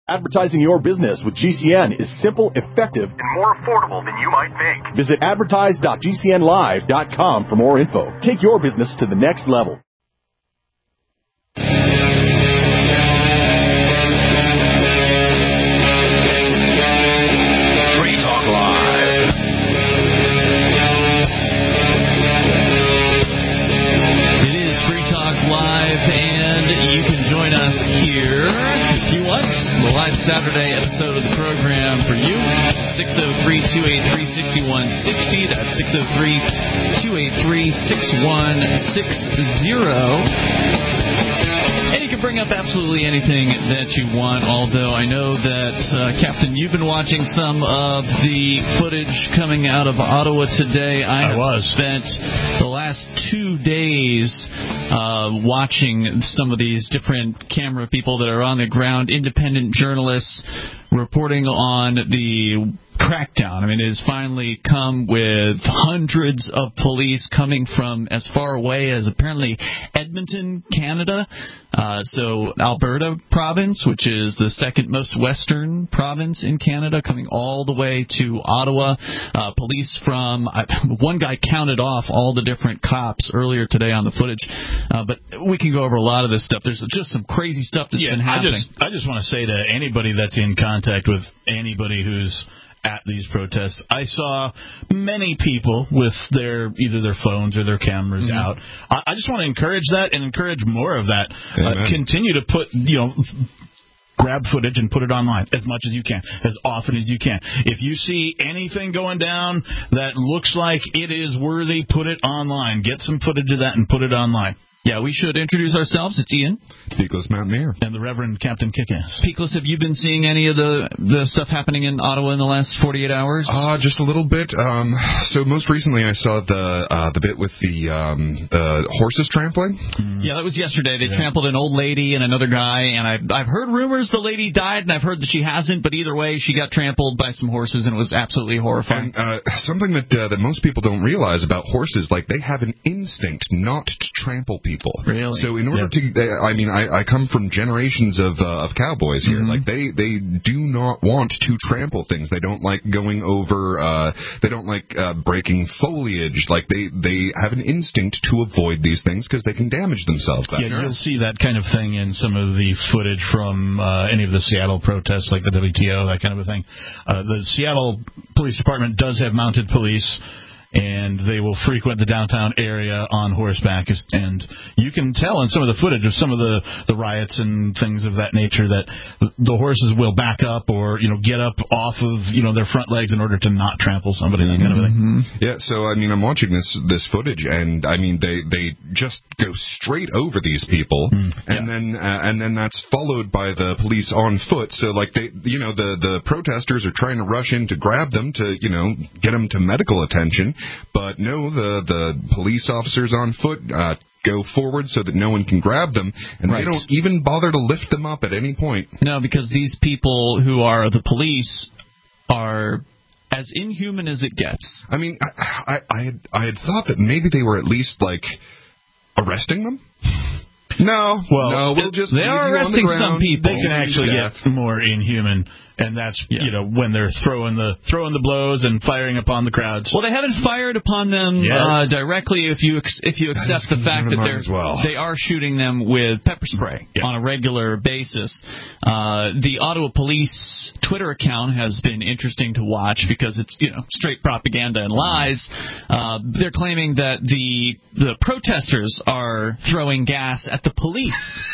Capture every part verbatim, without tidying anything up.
Advertising your business with G C N is simple, effective, and more affordable than you might think. Visit advertise dot g c n live dot com for more info. Take your business to the next level. Free Talk Live. It is Free Talk Live, and you can join us here if you want. The live Saturday episode of the program for you. six oh three, two eight three, six one six oh. That's six oh three, two eight three, six one six oh. And you can bring up absolutely anything that you want, although I know that, uh, Captain, you've been watching some of the footage coming out of Ottawa today. I, I have was. spent the last two days uh, watching some of these different camera people that are on the ground, independent journalists reporting on the crackdown. I mean, it has finally come with hundreds of police coming from as far away as apparently Edmonton, Canada. Uh, so Alberta province, which is the second most western province in Canada, coming all the way to Ottawa. Uh, police from, uh, one guy counted off all the different cops earlier today on the footage. Uh, but we can go over a lot of this stuff. There's just some crazy stuff that's yeah, been happening. I just, I just want to say to anybody that's in contact with anybody who's at these protests, I saw many people with their either their phones or their cameras mm-hmm. out. I, I just want to encourage that and encourage more of that. Uh, continue to put, you know, grab footage and put it online as much as you can, as often as you can. If you see anything going down that looks like it is worthy, put it online. Get some footage of that and put it online. Yeah, we should introduce ourselves. It's Ian. Peakless Mountaineer. And the Reverend Captain Kickass. Peakless, have you been seeing any of the, the stuff happening in Ottawa in the last forty-eight hours? Uh, just a little bit. Um, so most recently I saw the uh, the bit with the um, uh, horses trampling. Mm. Yeah, that was yesterday. They yeah. trampled an old lady and another guy, and I've, I've heard rumors the lady died, and I've heard that she hasn't, but either way, she got trampled by some horses, and it was absolutely horrifying. And, uh, something that uh, that most people don't realize about horses, like they have an instinct not to trample people. Really? So in order yeah. to, I mean, I, I come from generations of uh, of cowboys here. Mm-hmm. Like they, they do not want to trample things. They don't like going over. Uh, they don't like uh, breaking foliage. Like they, they have an instinct to avoid these things because they can damage themselves. Yeah, sure. You'll see that kind of thing in some of the footage from uh, any of the Seattle protests, like the W T O, that kind of a thing. Uh, the Seattle Police Department does have mounted police, and they will frequent the downtown area on horseback. And you can tell in some of the footage of some of the, the riots and things of that nature that the horses will back up or, you know, get up off of, you know, their front legs in order to not trample somebody, that kind of thing. Mm-hmm. Yeah, so, I mean, I'm watching this this footage, and, I mean, they, they just go straight over these people, mm, and yeah. then uh, and then that's followed by the police on foot. So, like, they, you know, the, the protesters are trying to rush in to grab them to, you know, get them to medical attention. But no, the, the police officers on foot uh, go forward so that no one can grab them, and right. they don't even bother to lift them up at any point. No, because these people who are the police are as inhuman as it gets. I mean, I, I, I, had, I had thought that maybe they were at least, like, arresting them. No, well, no, we'll just they are arresting the some people. They can actually yeah. get more inhuman, and that's yeah. you know when they're throwing the throwing the blows and firing upon the crowds. Well, they haven't fired upon them yeah. uh, directly. If you ex- if you accept the fact that they're well. they are shooting them with pepper spray yeah. on a regular basis. Uh, the Ottawa Police Twitter account has been interesting to watch because it's you know straight propaganda and lies. Uh, they're claiming that the the protesters are throwing gas at the police.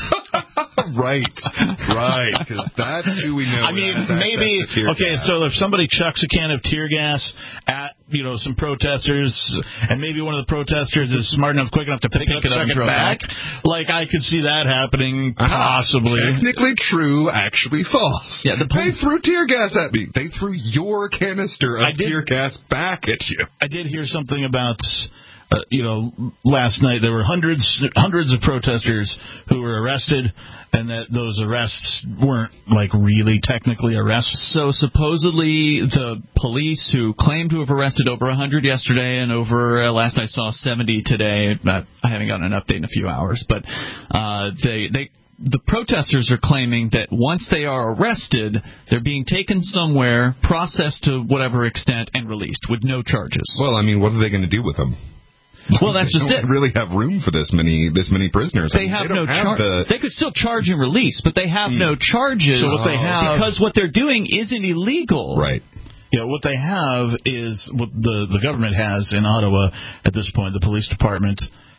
right, right, because that's who we know. I mean, maybe, okay, gas. So if somebody chucks a can of tear gas at, you know, some protesters, and maybe one of the protesters is smart enough, quick enough to pick, pick it up and throw it back, back, like, I could see that happening, possibly. Uh, technically true, actually false. Yeah, the they threw tear gas at me. They threw your canister of did, tear gas back at you. I did hear something about... Uh, you know, last night there were hundreds hundreds of protesters who were arrested, and that those arrests weren't, like, really technically arrests. So supposedly the police who claimed to have arrested over one hundred yesterday and over, uh, last I saw, seventy today, uh, I haven't gotten an update in a few hours, but uh, they... they the protesters are claiming that once they are arrested, they're being taken somewhere, processed to whatever extent, and released with no charges. Well, I mean, what are they going to do with them? Well, that's they just don't it. really have room for this many this many prisoners. They I mean, have they no have charge. the... They could still charge and release, but they have mm. no charges. So what they have, because what they're doing isn't illegal. Right. Yeah, what they have is what the the government has in Ottawa at this point. The police department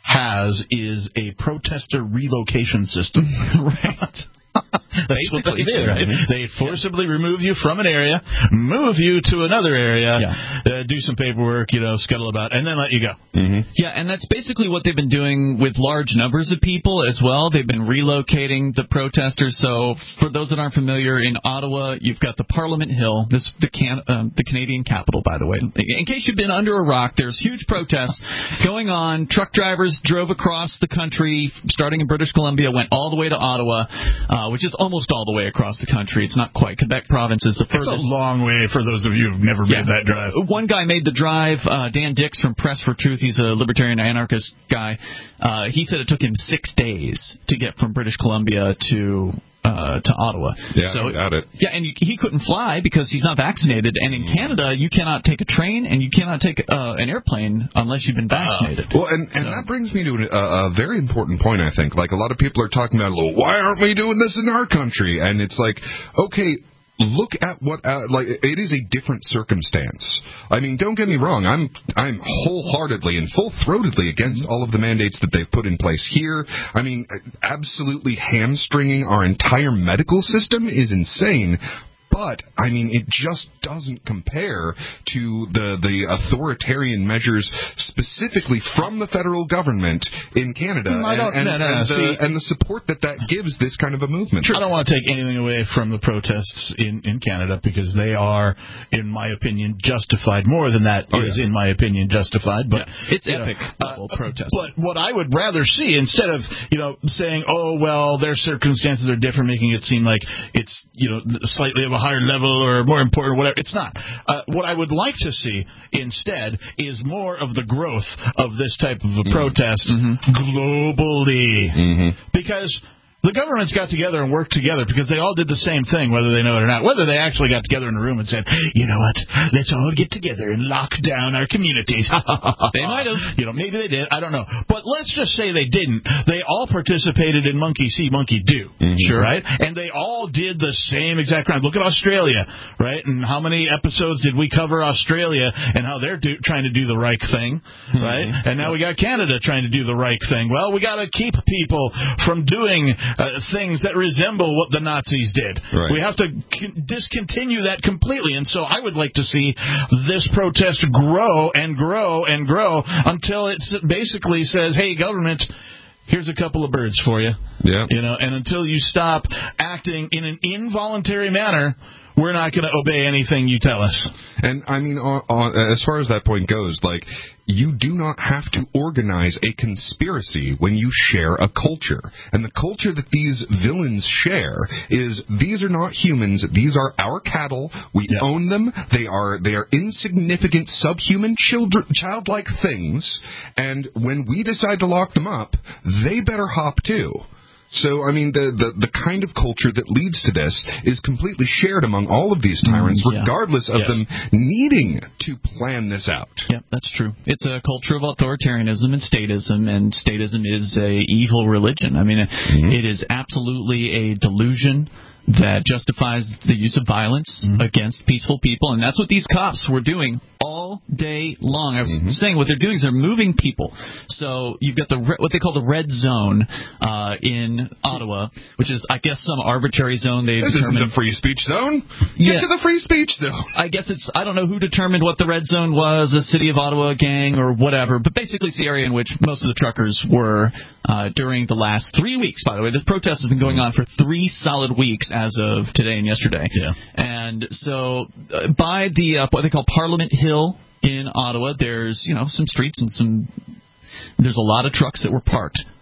has is a protester relocation system. Right. That's what they do, right? They forcibly yeah. remove you from an area, move you to another area, yeah. uh, do some paperwork, you know, scuttle about, and then let you go. Mm-hmm. Yeah, and that's basically what they've been doing with large numbers of people as well. They've been relocating the protesters. So for those that aren't familiar, in Ottawa, you've got the Parliament Hill, this the can, um, the Canadian capital, by the way. In case you've been under a rock, there's huge protests going on. Truck drivers drove across the country, starting in British Columbia, went all the way to Ottawa, uh, which is almost all the way across the country. It's not quite. Quebec province is the furthest. It's a long way for those of you who've never yeah. made that drive. One guy made the drive, uh, Dan Dix from Press for Truth. He's a libertarian anarchist guy. Uh, he said it took him six days to get from British Columbia to uh, to Ottawa. Yeah, so, I got it. Yeah, and you, he couldn't fly because he's not vaccinated. And in Canada, you cannot take a train and you cannot take uh, an airplane unless you've been vaccinated. Uh, well, and, and so. that brings me to a, a very important point, I think. Like, a lot of people are talking about, well, why aren't we doing this in our country? And it's like, okay, look at what uh, like it is a different circumstance. I mean, don't get me wrong. I'm I'm wholeheartedly and full-throatedly against all of the mandates that they've put in place here. I mean, absolutely hamstringing our entire medical system is insane. But, I mean, it just doesn't compare to the, the authoritarian measures specifically from the federal government in Canada I don't, and, and, no, no, and, no. the, See, and the support that that gives this kind of a movement. I don't want to take anything away from the protests in, in Canada because they are, in my opinion, justified. More than that oh, is, yeah. in my opinion, justified. But yeah. It's epic know, level uh, protest. But what I would rather see, instead of, you know, saying, oh, well, their circumstances are different, making it seem like it's, you know, slightly of a higher level or more important, whatever. It's not. Uh, what I would like to see instead is more of the growth of this type of a protest mm-hmm. globally. Mm-hmm. Because the governments got together and worked together because they all did the same thing, whether they know it or not. Whether they actually got together in a room and said, you know what, let's all get together and lock down our communities. They might have. You know, maybe they did. I don't know. But let's just say they didn't. They all participated in monkey see, monkey do. Mm-hmm. Sure. Right? And they all did the same exact crime. Look at Australia, right? And how many episodes did we cover Australia and how they're do, trying to do the right thing, mm-hmm. right? And now we got Canada trying to do the right thing. Well, we got to keep people from doing Uh, things that resemble what the Nazis did. Right. We have to c- discontinue that completely. And so I would like to see this protest grow and grow and grow until it basically says, hey, government, here's a couple of birds for you. Yeah. You know, and until you stop acting in an involuntary manner, we're not going to obey anything you tell us. And, I mean, on, on, as far as that point goes, like, you do not have to organize a conspiracy when you share a culture. And the culture that these villains share is these are not humans. These are our cattle. We yeah. own them. They are they are insignificant, subhuman, children, childlike things. And when we decide to lock them up, they better hop too. So, I mean, the, the, the kind of culture that leads to this is completely shared among all of these tyrants, mm, yeah. regardless of yes. them needing to plan this out. Yeah, that's true. It's a culture of authoritarianism and statism, and statism is a evil religion. I mean, mm-hmm. it is absolutely a delusion that justifies the use of violence mm-hmm. against peaceful people, and that's what these cops were doing all day long. I was mm-hmm. saying what they're doing is they're moving people. So you've got the re- what they call the red zone uh, in Ottawa, which is, I guess, some arbitrary zone they've This determined. isn't the free speech zone. Yeah. Get to the free speech zone. I guess it's, I don't know who determined what the red zone was, the City of Ottawa gang or whatever, but basically it's the area in which most of the truckers were uh, during the last three weeks, by the way. The protest has been going on for three solid weeks as of today and yesterday. Yeah. And so uh, by the uh, what they call Parliament Hill in Ottawa, there's, you know, some streets and some there's a lot of trucks that were parked.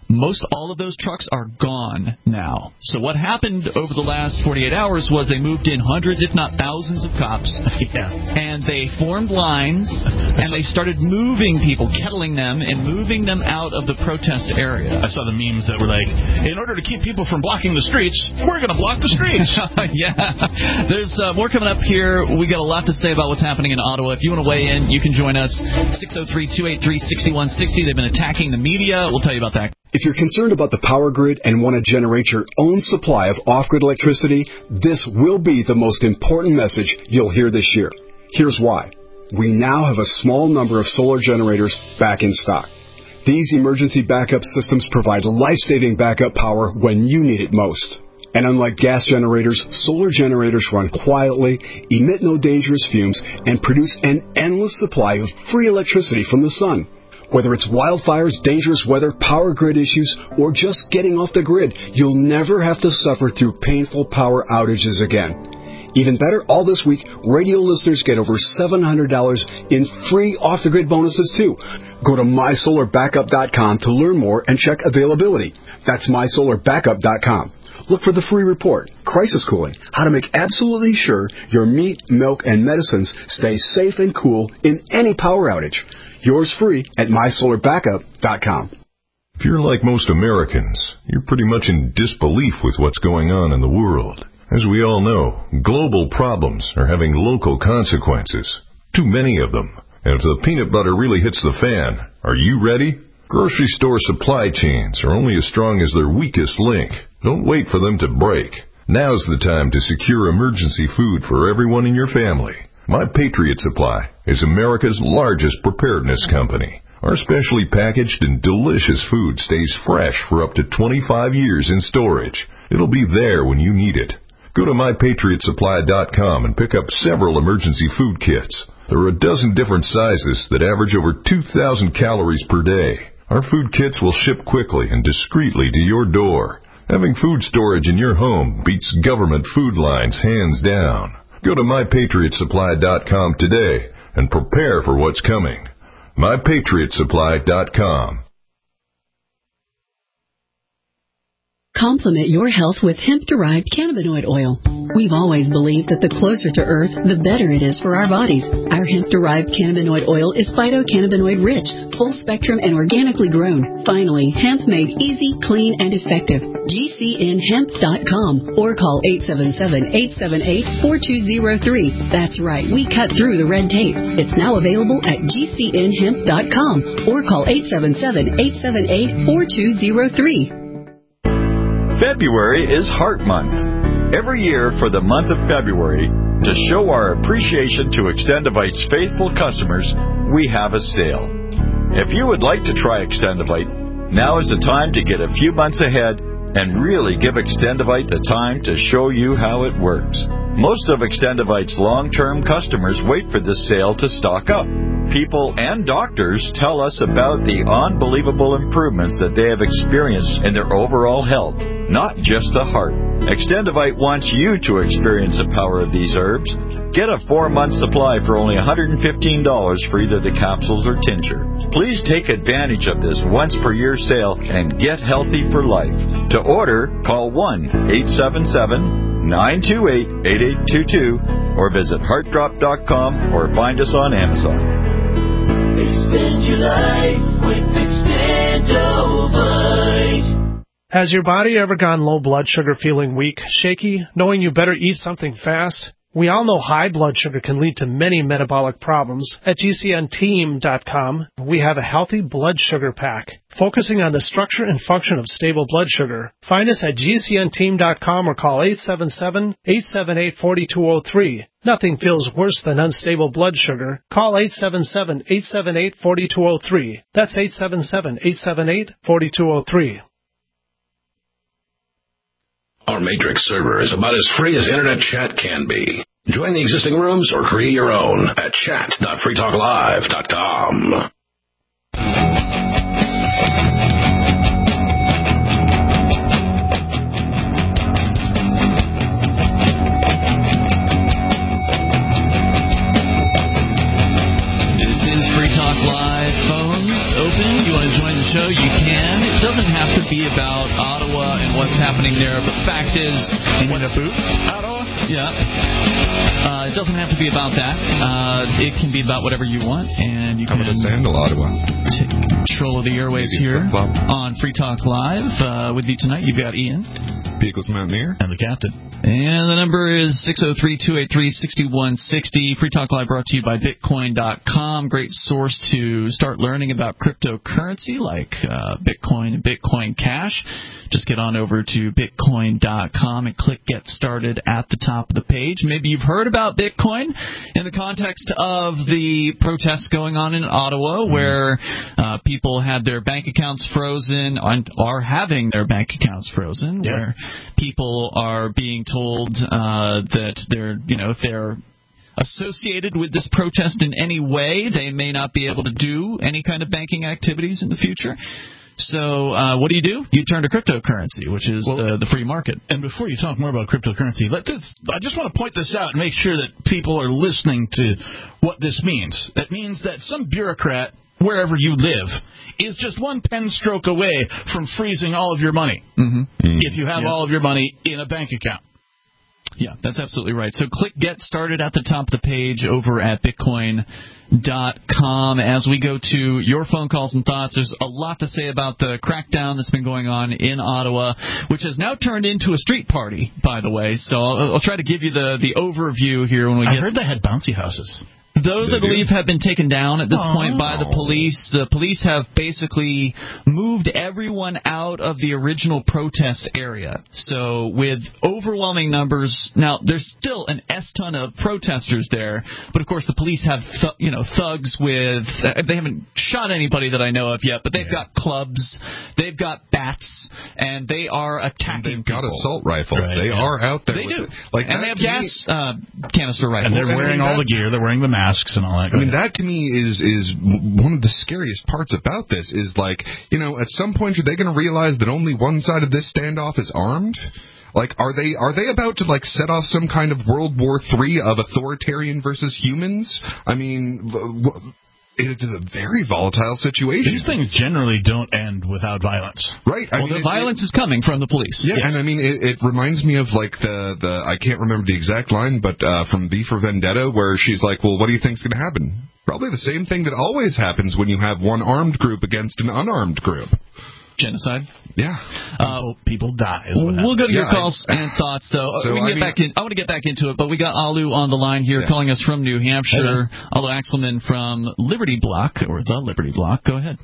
Most all of those trucks are gone now. So what happened over the last forty-eight hours was they moved in hundreds, if not thousands, of cops. Yeah. And they formed lines, and they started moving people, kettling them, and moving them out of the protest area. I saw the memes that were like, in order to keep people from blocking the streets, we're going to block the streets. Yeah. There's uh, more coming up here. We got a lot to say about what's happening in Ottawa. If you want to weigh in, you can join us. six oh three, two eight three, six one six oh. They've been attacking the media. We'll tell you about that. If you're concerned about the power grid and want to generate your own supply of off-grid electricity, this will be the most important message you'll hear this year. Here's why. We now have a small number of solar generators back in stock. These emergency backup systems provide life-saving backup power when you need it most. And unlike gas generators, solar generators run quietly, emit no dangerous fumes, and produce an endless supply of free electricity from the sun. Whether it's wildfires, dangerous weather, power grid issues, or just getting off the grid, you'll never have to suffer through painful power outages again. Even better, all this week, radio listeners get over seven hundred dollars in free off-the-grid bonuses, too. Go to my solar backup dot com to learn more and check availability. That's my solar backup dot com. Look for the free report, Crisis Cooling, how to make absolutely sure your meat, milk, and medicines stay safe and cool in any power outage. Yours free at my solar backup dot com. If you're like most Americans, you're pretty much in disbelief with what's going on in the world. As we all know, global problems are having local consequences. Too many of them. And if the peanut butter really hits the fan, are you ready? Grocery store supply chains are only as strong as their weakest link. Don't wait for them to break. Now's the time to secure emergency food for everyone in your family. My Patriot Supply is America's largest preparedness company. Our specially packaged and delicious food stays fresh for up to twenty-five years in storage. It'll be there when you need it. Go to my patriot supply dot com and pick up several emergency food kits. There are a dozen different sizes that average over two thousand calories per day. Our food kits will ship quickly and discreetly to your door. Having food storage in your home beats government food lines hands down. Go to my patriot supply dot com today and prepare for what's coming. my patriot supply dot com. Complement your health with hemp-derived cannabinoid oil. We've always believed that the closer to Earth, the better it is for our bodies. Our hemp-derived cannabinoid oil is phytocannabinoid-rich, full-spectrum, and organically grown. Finally, hemp made easy, clean, and effective. G C N hemp dot com or call eight seven seven, eight seven eight, four two zero three. That's right, we cut through the red tape. It's now available at G C N hemp dot com or call eight seven seven, eight seven eight, four two zero three. February is Heart Month. Every year for the month of February, to show our appreciation to Extendivite's faithful customers, we have a sale. If you would like to try Extendivite, now is the time to get a few months ahead and really give Extendivite the time to show you how it works. Most of Extendivite's long-term customers wait for this sale to stock up. People and doctors tell us about the unbelievable improvements that they have experienced in their overall health, not just the heart. Extendivite wants you to experience the power of these herbs. Get a four-month supply for only one hundred fifteen dollars for either the capsules or tincture. Please take advantage of this once-per-year sale and get healthy for life. To order, call one eight seven seven, nine two eight, eight eight two two or visit heart drop dot com or find us on Amazon. Extend your life with Extendovite. Has your body ever gone low blood sugar, feeling weak, shaky, knowing you better eat something fast? We all know high blood sugar can lead to many metabolic problems. At G C N team dot com, we have a healthy blood sugar pack, focusing on the structure and function of stable blood sugar. Find us at G C N team dot com or call eight seven seven, eight seven eight, four two zero three. Nothing feels worse than unstable blood sugar. Call eight seven seven, eight seven eight, four two zero three. That's eight seven seven, eight seven eight, four two zero three. Our Matrix server is about as free as internet chat can be. Join the existing rooms or create your own at chat dot free talk live dot com. This is Free Talk Live. Phones open. You want to join the show? You can. It doesn't have to happening there. But the fact is, what's boot? Ottawa? Yeah. Uh, it doesn't have to be about that. Uh, it can be about whatever you want, and you How can about a sandal, Ottawa? take control of the airwaves Maybe here flip-flop. on Free Talk Live. Uh, with you tonight, you've got Ian. Peebles Mountaineer. And the captain. And the number is six oh three, two eight three, six one six oh. Free Talk Live brought to you by Bitcoin dot com. Great source to start learning about cryptocurrency like uh, Bitcoin and Bitcoin Cash. Just get on over to Bitcoin dot com and click Get Started at the top of the page. Maybe you've heard about Bitcoin in the context of the protests going on in Ottawa, where uh, people had their bank accounts frozen and are having their bank accounts frozen, yeah. where people are being told uh, that they're, you know, if they're associated with this protest in any way, they may not be able to do any kind of banking activities in the future. So uh, what do you do? You turn to cryptocurrency, which is well, uh, the free market. And before you talk more about cryptocurrency, let this, I just want to point this out and make sure that people are listening to what this means. It means that some bureaucrat, wherever you live, is just one pen stroke away from freezing all of your money, mm-hmm. if you have yeah. all of your money in a bank account. Yeah, that's absolutely right. So click Get Started at the top of the page over at Bitcoin dot com. As we go to your phone calls and thoughts, there's a lot to say about the crackdown that's been going on in Ottawa, which has now turned into a street party, by the way. So I'll, I'll try to give you the, the overview here when we I get... I heard they had bouncy houses. Those, I believe, have been taken down at this oh. point by the police. The police have basically moved everyone out of the original protest area. So with overwhelming numbers, now there's still an S-ton of protesters there, but of course the police have, th- you know, thugs with, uh, they haven't shot anybody that I know of yet, but they've yeah. got clubs, they've got bats, and they are attacking and they've people. got assault rifles. Right, they yeah. are out there. They with do. It. Like and they have gas uh, canister rifles. And they're wearing all the gear. They're wearing the masks. And all that. I mean, that to me is is one of the scariest parts about this is, like, you know, at some point are they going to realize that only one side of this standoff is armed? Like, are they are they about to, like, set off some kind of World War Three of authoritarian versus humans? I mean, it's a very volatile situation. These things generally don't end without violence. Right. I well, mean, the it, violence it, is coming from the police. Yeah, yes. and I mean, it, it reminds me of, like, the, the, I can't remember the exact line, but uh, from V for Vendetta, where she's like, well, what do you think's going to happen? Probably the same thing that always happens when you have one armed group against an unarmed group. Genocide. Yeah. Uh, people die. We'll go to yeah, your calls I, and thoughts, though. So, we can I get mean, back in. I want to get back into it, but we got Alu on the line here, yeah. calling us from New Hampshire. Alu Axelman from Liberty Block, or the Liberty Block. Go ahead.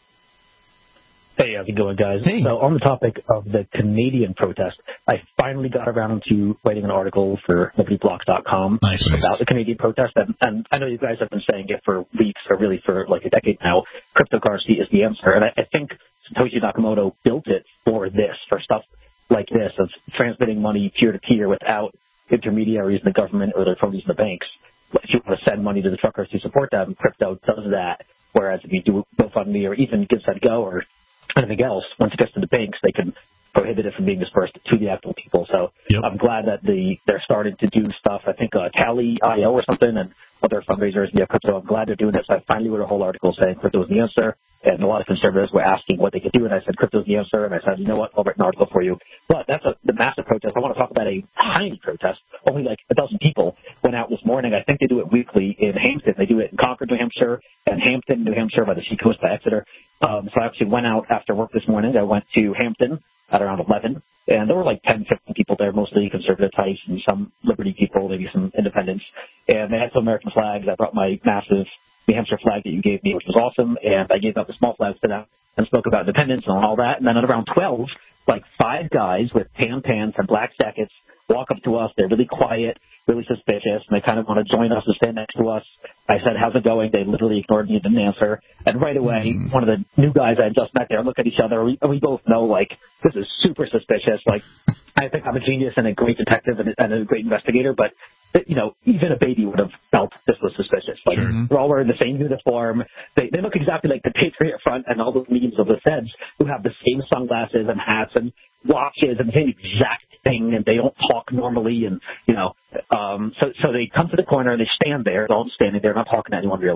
Hey, how's it going, guys? Hey. So on the topic of the Canadian protest, I finally got around to writing an article for Liberty Block dot com nice, about nice. the Canadian protest. And, and I know you guys have been saying it for weeks, or really for like a decade now. Cryptocurrency is the answer. And I, I think Satoshi Nakamoto built it for this, for stuff like this, of transmitting money peer-to-peer without intermediaries in the government or their cronies in the banks. If you want to send money to the truckers to support them, crypto does that. Whereas if you do GoFundMe or even GiveSendGo or anything else, once it gets to the banks, they can prohibit it from being dispersed to the actual people. So yep. I'm glad that the they're starting to do stuff. I think uh, Tally dot I O or something and other fundraisers via crypto. I'm glad they're doing this. I finally wrote a whole article saying crypto is the answer, and a lot of conservatives were asking what they could do, and I said crypto is the answer, and I said, you know what, I'll write an article for you. But that's a, the massive protest. I want to talk about a tiny protest. Only like a dozen people went out this morning. I think they do it weekly in Hampton. They do it in Concord, New Hampshire, and Hampton, New Hampshire, by the seacoast by Exeter. Um, so I actually went out after work this morning. I went to Hampton at around eleven, and there were like ten, fifteen people there, mostly conservative types and some Liberty people, maybe some independents. And they had some American flags. I brought my massive New Hampshire flag that you gave me, which was awesome, and I gave out the small flags to them and spoke about independence and all that. And then at around twelve, like five guys with tan pants and black jackets walk up to us. They're really quiet, really suspicious, and they kind of want to join us and stand next to us. I said, how's it going? They literally ignored me and didn't answer. And right away, mm. one of the new guys I had just met there look at each other, and we, and we both know, like, this is super suspicious. Like, I think I'm a genius and a great detective and, and a great investigator, but, you know, even a baby would have felt this was suspicious. Like, sure. They're all wearing the same uniform. They, they look exactly like the Patriot Front and all those memes of the feds who have the same sunglasses and hats and watches and the same exact thing, and they don't talk normally. And, you know, um, so, so they come to the corner and they stand there. They're all standing there, not talking to anyone really.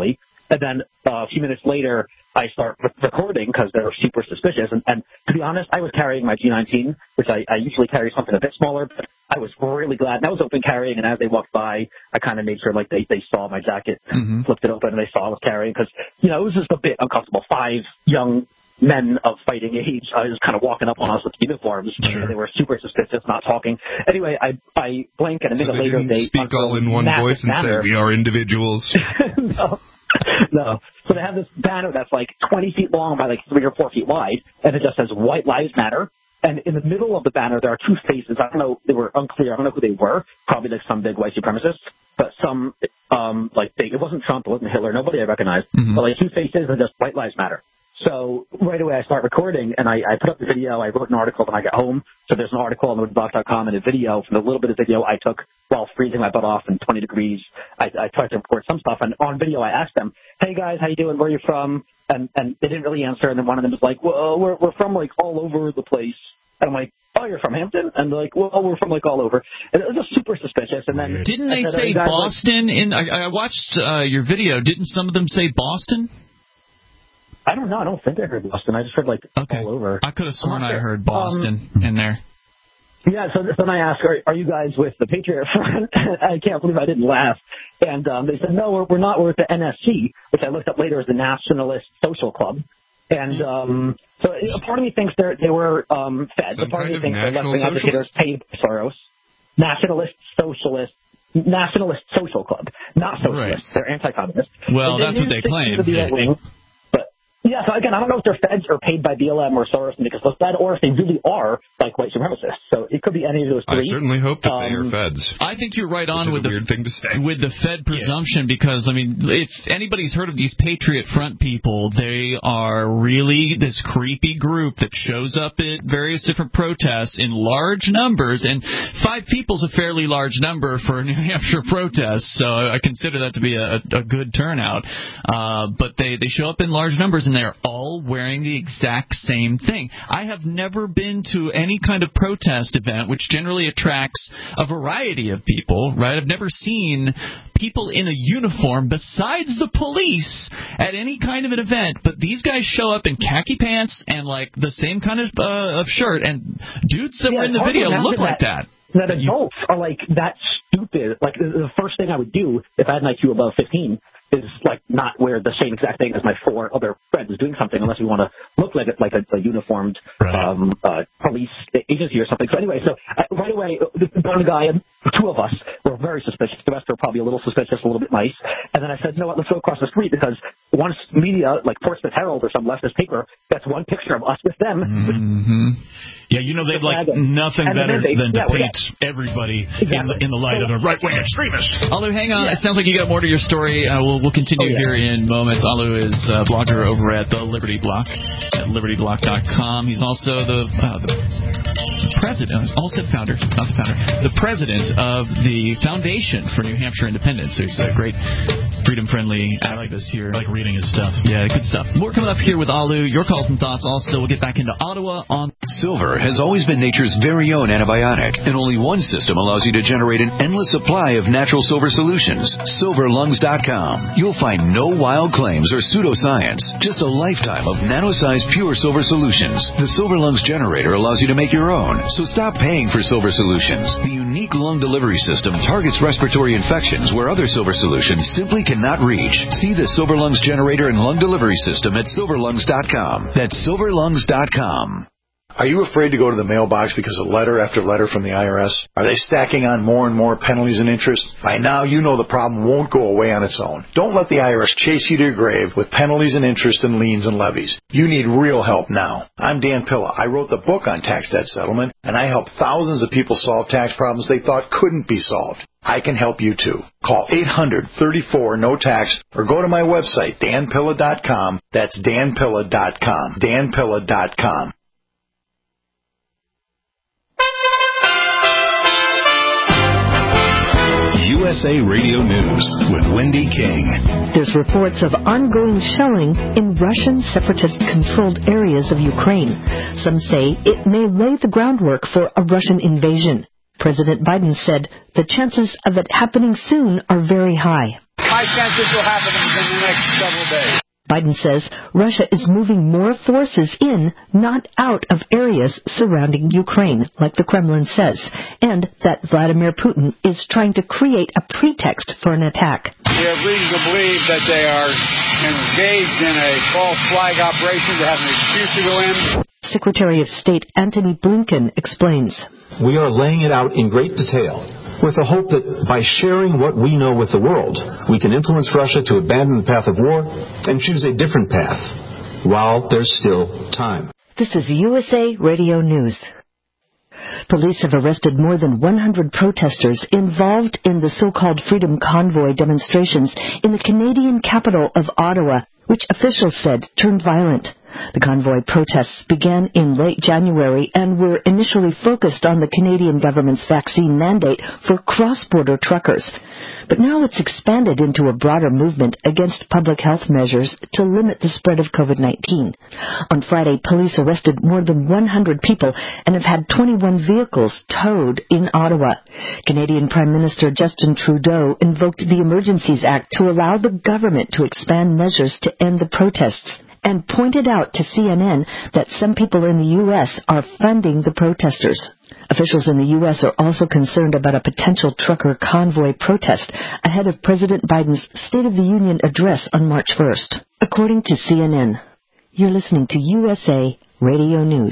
And then uh, a few minutes later, I start re- recording because they're super suspicious. And, and to be honest, I was carrying my G nineteen, which I, I usually carry something a bit smaller, but I was really glad. And I was open carrying, and as they walked by, I kind of made sure like they, they saw my jacket, mm-hmm. flipped it open, and they saw I was carrying because, you know, it was just a bit uncomfortable. Five young men of fighting age, I was kind of walking up on us with uniforms. Sure. And they were super suspicious, not talking. Anyway, I I blink, and a minute so they later didn't they speak all in one voice and banner. say we are individuals. No. No. So they have this banner that's like twenty feet long by like three or four feet wide, and it just says White Lives Matter. And in the middle of the banner, there are two faces. I don't know, they were unclear. I don't know who they were. Probably like some big white supremacists, but some, um, like big. It wasn't Trump, it wasn't Hitler, nobody I recognized. Mm-hmm. But like two faces and just White Lives Matter. So right away I start recording, and I, I put up the video. I wrote an article when I got home. So there's an article on the block dot com and a video from the little bit of video I took while freezing my butt off in twenty degrees. I, I tried to record some stuff, and on video I asked them, hey guys, how you doing? Where are you from? And and they didn't really answer, and then one of them was like, well, we're, we're from like all over the place. And I'm like, oh, you're from Hampton? And they're like, well, we're from like all over. And it was just super suspicious. And then didn't they say Boston? Like, in I, I watched uh, your video. Didn't some of them say Boston? I don't know. I don't think I heard Boston. I just heard like okay. all over. I could have sworn I heard Boston um, in there. Yeah. So then I asked, are, are you guys with the Patriot Front? I can't believe I didn't laugh. And um, they said, no, we're, we're not. We're with the N S C, which I looked up later as the Nationalist Social Club. And um, so a part of me thinks they're, they were um, feds. A part of me thinks they're left-wing agitators paid by Soros. Nationalist, socialist, Nationalist Social Club. Not socialist. Right. They're anti-communist. Well, they, that's they what they claim. The Yeah, so again, I don't know if they're feds or paid by B L M or Soros and Nicholas Fed, or if they really are like white supremacists. So it could be any of those three. I certainly hope that um, they are feds. I think you're right on with the weird thing to say. with the Fed presumption yeah. because I mean, if anybody's heard of these Patriot Front people, they are really this creepy group that shows up at various different protests in large numbers, and five people's a fairly large number for a New Hampshire protest, so I consider that to be a, a good turnout. Uh, but they they show up in large numbers, and they're all wearing the exact same thing. I have never been to any kind of protest event, which generally attracts a variety of people, right? I've never seen people in a uniform besides the police at any kind of an event, but these guys show up in khaki pants and like the same kind of, uh, of shirt, and dudes that yeah, were in the video look that, like that. That adults are like that stupid. Like the first thing I would do if I had an I Q above fifteen is like not wear the same exact thing as my four other friends doing something, unless we want to look like it, like a, a uniformed right. um, uh, police agency or something. So anyway, so I, right away, the one guy and two of us were very suspicious. The rest were probably a little suspicious, a little bit nice. And then I said, you know what, let's go across the street, because once media, like Portsmouth Herald or some leftist paper, that's one picture of us with them. Mm-hmm. Yeah, you know, they'd like nothing better they, than to yeah, paint yeah. everybody exactly. in, the, in the light so, of a right-wing extremist. Alu, hang on. Yeah. It sounds like you got more to your story. Uh, we'll, we'll continue oh, yeah. here in moments. Alu is a blogger over at the Liberty Block at liberty block dot com. He's also the, uh, the president, also founder, not the founder, the president of the Foundation for New Hampshire Independence. So he's a great freedom-friendly activist here. I like reading his stuff. Yeah, good stuff. More coming up here with Alu. Your calls and thoughts also. We'll get back into Ottawa on... Silver has always been nature's very own antibiotic, and only one system allows you to generate an endless supply of natural silver solutions. silver lungs dot com. You'll find no wild claims or pseudoscience, just a lifetime of nano-sized pure silver solutions. The Silver Lungs generator allows you to make your own, so stop paying for silver solutions. The unique lung delivery system targets respiratory infections where other silver solutions simply cannot reach. See the Silver Lungs generator and lung delivery system at silver lungs dot com. That's silver lungs dot com. Are you afraid to go to the mailbox because of letter after letter from the I R S? Are they stacking on more and more penalties and interest? By now, you know the problem won't go away on its own. Don't let the I R S chase you to your grave with penalties and interest and liens and levies. You need real help now. I'm Dan Pilla. I wrote the book on tax debt settlement, and I help thousands of people solve tax problems they thought couldn't be solved. I can help you too. Call eight hundred, thirty-four, no tax or go to my website, dan pilla dot com. That's dan pilla dot com. dan pilla dot com. U S A Radio News with Wendy King. There's reports of ongoing shelling in Russian separatist-controlled areas of Ukraine. Some say it may lay the groundwork for a Russian invasion. President Biden said the chances of it happening soon are very high. my sense this will happen in the next several days. Biden says Russia is moving more forces in, not out of areas surrounding Ukraine, like the Kremlin says, and that Vladimir Putin is trying to create a pretext for an attack. We have reason to believe that they are engaged in a false flag operation to have an excuse to go in. Secretary of State Antony Blinken explains. We are laying it out in great detail, with the hope that by sharing what we know with the world, we can influence Russia to abandon the path of war and choose a different path, while there's still time. This is U S A Radio News. Police have arrested more than one hundred protesters involved in the so-called Freedom Convoy demonstrations in the Canadian capital of Ottawa, which officials said turned violent. The convoy protests began in late January and were initially focused on the Canadian government's vaccine mandate for cross-border truckers. But now it's expanded into a broader movement against public health measures to limit the spread of COVID nineteen. On Friday, police arrested more than one hundred people and have had twenty-one vehicles towed in Ottawa. Canadian Prime Minister Justin Trudeau invoked the Emergencies Act to allow the government to expand measures to end the protests, and pointed out to C N N that some people in the U S are funding the protesters. Officials in the U S are also concerned about a potential trucker convoy protest ahead of President Biden's State of the Union address on March first. According to C N N, you're listening to U S A Radio News.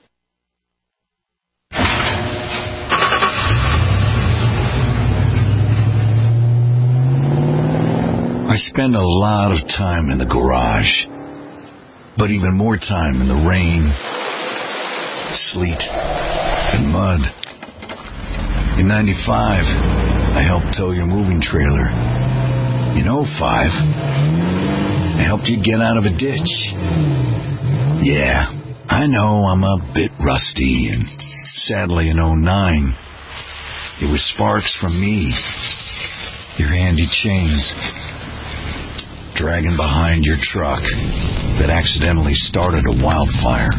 I spend a lot of time in the garage, but even more time in the rain, sleet, and mud. In ninety-five, I helped tow your moving trailer. In oh five, I helped you get out of a ditch. Yeah, I know I'm a bit rusty, and sadly in oh nine, it was sparks from me, your handy chains, dragging behind your truck that accidentally started a wildfire.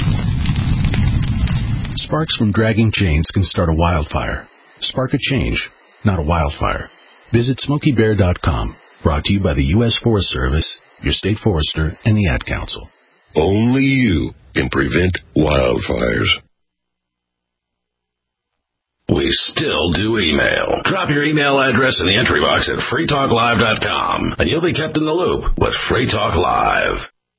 Sparks from dragging chains can start a wildfire. Spark a change, not a wildfire. Visit Smokey Bear dot com. Brought to you by the U S Forest Service, your state forester, and the Ad Council. Only you can prevent wildfires. We still do email. Drop your email address in the entry box at free talk live dot com, and you'll be kept in the loop with Free Talk Live.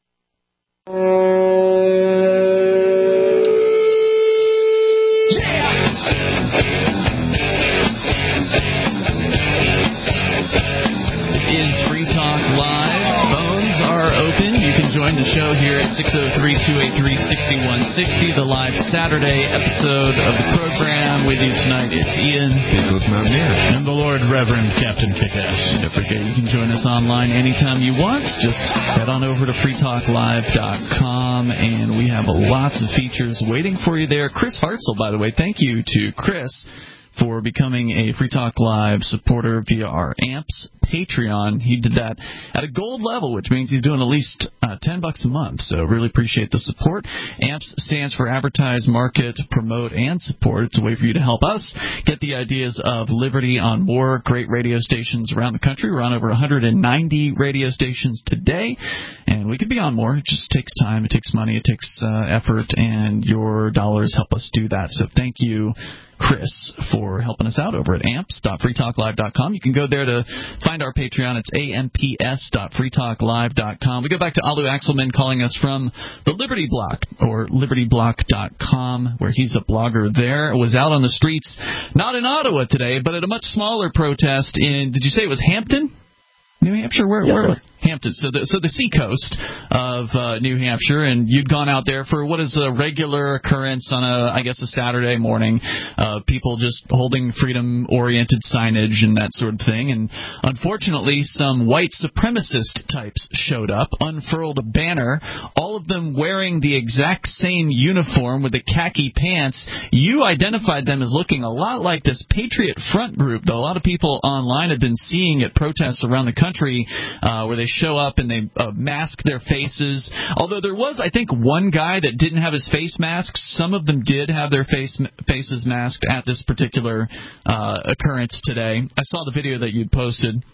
Is Free Talk Live. Phones are open. You can join the show here at six oh three, two eight three, six one six oh. The live Saturday episode of the program. With you tonight, it's Ian, Nicholas Mountaineer, and the Lord Reverend Captain Kickass. Don't forget, you can join us online anytime you want. Just head on over to free talk live dot com, and we have lots of features waiting for you there. Chris Hartzell, by the way, thank you to Chris for becoming a Free Talk Live supporter via our A M P S Patreon. He did that at a gold level, which means he's doing at least uh, ten bucks a month. So really appreciate the support. A M P S stands for Advertise, Market, Promote, and Support. It's a way for you to help us get the ideas of Liberty on more great radio stations around the country. We're on over one hundred ninety radio stations today, and we could be on more. It just takes time. It takes money. It takes uh, effort, and your dollars help us do that. So thank you, Chris, for helping us out over at amps dot free talk live dot com. You can go there to find our Patreon. It's A M P S dot free talk live dot com. We go back to Alu Axelman calling us from the Liberty Block, or liberty block dot com, where he's a blogger there. Was out on the streets, not in Ottawa today, but at a much smaller protest in, did you say it was Hampton, New Hampshire? Where? Yes, where? sir. Hampton. So the so the seacoast of uh, New Hampshire, and you'd gone out there for what is a regular occurrence on a, I guess, a Saturday morning. Uh, people just holding freedom-oriented signage and that sort of thing. And unfortunately, some white supremacist types showed up, unfurled a banner, all of them wearing the exact same uniform with the khaki pants. You identified them as looking a lot like this Patriot Front group that a lot of people online have been seeing at protests around the country, uh, where they show up and they uh, mask their faces. Although there was, I think, one guy that didn't have his face masked. Some of them did have their face faces masked at this particular uh, occurrence today. I saw the video that you'd posted.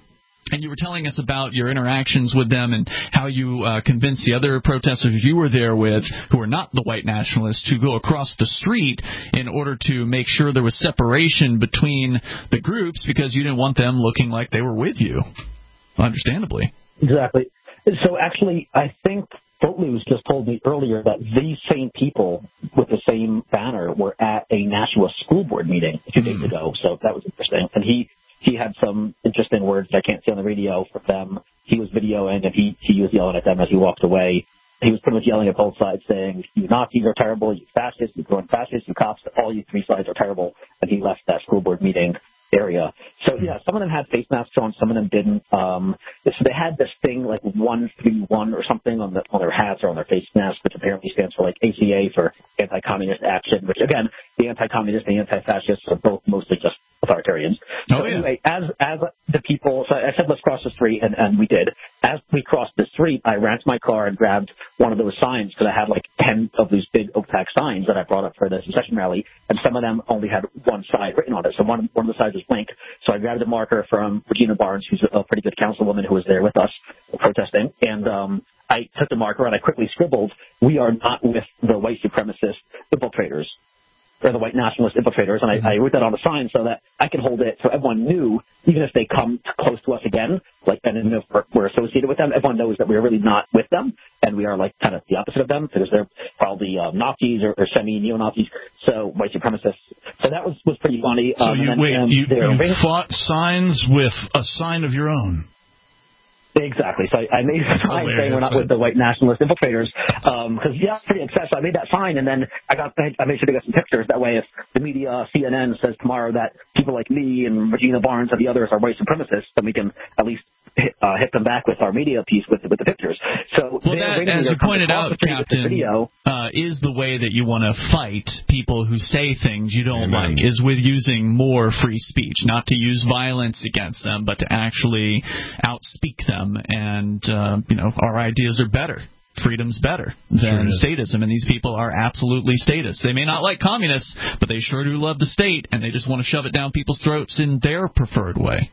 And you were telling us about your interactions with them and how you uh, convinced the other protesters you were there with, who are not the white nationalists, to go across the street in order to make sure there was separation between the groups because you didn't want them looking like they were with you, understandably. Exactly. So actually, I think Footloose just told me earlier that these same people with the same banner were at a nationalist school board meeting two mm. days ago. So that was interesting. And he He had some interesting words that I can't see on the radio from them. He was videoing, and he, he was yelling at them as he walked away. He was pretty much yelling at both sides, saying, you Nazis are terrible, you fascists, you growing fascists, you cops, all you three sides are terrible. And he left that school board meeting area. So, yeah, some of them had face masks on, some of them didn't. Um, so they had this thing like one three one or something on, the, on their hats or on their face masks, which apparently stands for like A C A, for Anti-Communist Action, which, again, the anti-communist and the anti-fascists are both mostly just authoritarians. So oh, yeah. anyway, as as the people, so I said let's cross the street, and, and we did. As we crossed the street, I ran to my car and grabbed one of those signs, because I had like ten of these big O PAC signs that I brought up for the secession rally, and some of them only had one side written on it. So one one of the sides was blank. So I grabbed a marker from Regina Barnes, who's a pretty good councilwoman who was there with us protesting, and um, I took the marker and I quickly scribbled, "We are not with the white supremacist infiltrators." Or the white nationalist infiltrators, and I, I wrote that on a sign so that I can hold it so everyone knew, even if they come close to us again, like, and even if we're, we're associated with them, everyone knows that we're really not with them, and we are like kind of the opposite of them, because they're probably uh, Nazis or, or semi-neo-Nazis, so white supremacists. So that was, was pretty funny. So um, you, and then, wait, um, you, you race- fought signs with a sign of your own? Exactly. So I, I made a sign saying we're not with the white nationalist infiltrators, because um, yeah, I was pretty obsessed. So I made that sign, and then I got I made sure to get some pictures. That way, if the media, C N N, says tomorrow that people like me and Regina Barnes and the others are white supremacists, then we can at least hit, uh, hit them back with our media piece with with the pictures. So well, that, as you pointed out, Captain, video, uh, is the way that you want to fight people who say things you don't Amen. like, is with using more free speech, not to use violence against them, but to actually outspeak them. And, uh, you know, our ideas are better. Freedom's better than sure statism, and these people are absolutely statists. They may not like communists, but they sure do love the state, and they just want to shove it down people's throats in their preferred way.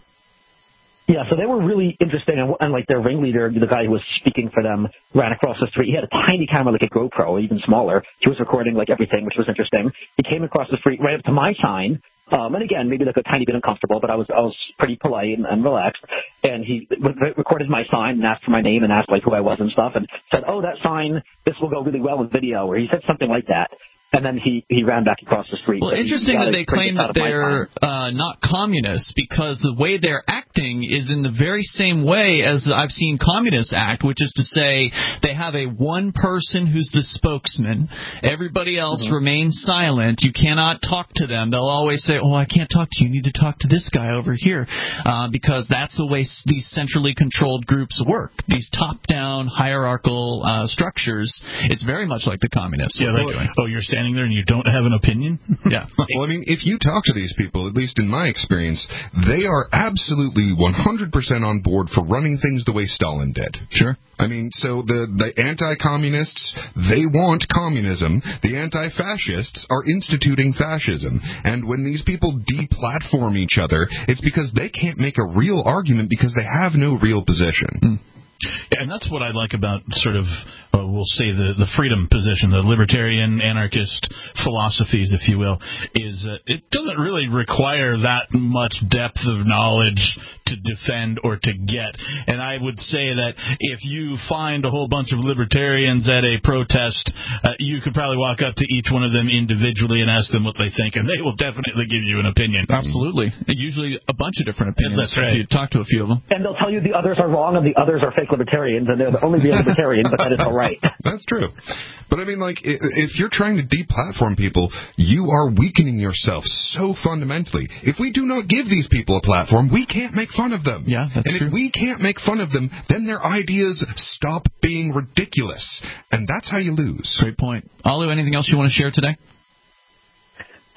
Yeah, so they were really interesting, and, and like their ringleader, the guy who was speaking for them, ran across the street. He had a tiny camera, like a GoPro, even smaller. He was recording like everything, which was interesting. He came across the street right up to my sign. Um, and again, maybe like a tiny bit uncomfortable, but I was I was pretty polite and, and relaxed. And he re- recorded my sign and asked for my name and asked like who I was and stuff, and said, "Oh, that sign, this will go really well in video," or he said something like that. And then he, he ran back across the street. Well, interesting that they claim that they're uh, not communists, because the way they're acting is in the very same way as I've seen communists act, which is to say they have a one person who's the spokesman. Everybody else mm-hmm. remains silent. You cannot talk to them. They'll always say, "Oh, I can't talk to you. You need to talk to this guy over here," uh, because that's the way these centrally controlled groups work. These top-down hierarchical uh, structures. It's very much like the communists. Yeah, like, oh, you're standing there and you don't have an opinion? Yeah. Well, I mean, if you talk to these people, at least in my experience, they are absolutely one hundred percent on board for running things the way Stalin did. Sure. I mean, so the, the anti-communists, they want communism. The anti-fascists are instituting fascism. And when these people deplatform each other, it's because they can't make a real argument because they have no real position. Mm. Yeah, and that's what I like about sort of, uh, we'll say, the, the freedom position, the libertarian, anarchist philosophies, if you will, is uh, it doesn't really require that much depth of knowledge to defend or to get. And I would say that if you find a whole bunch of libertarians at a protest, uh, you could probably walk up to each one of them individually and ask them what they think, and they will definitely give you an opinion. Absolutely. Usually a bunch of different opinions. That's right. If you talk to a few of them. And they'll tell you the others are wrong and the others are fake libertarians, and they're the only real libertarian, but that is all right. That's true. But I mean, like, if you're trying to deplatform people, you are weakening yourself so fundamentally. If we do not give these people a platform, we can't make fun of them. Yeah, that's and true. And if we can't make fun of them, then their ideas stop being ridiculous. And that's how you lose. Great point. Alu, anything else you want to share today?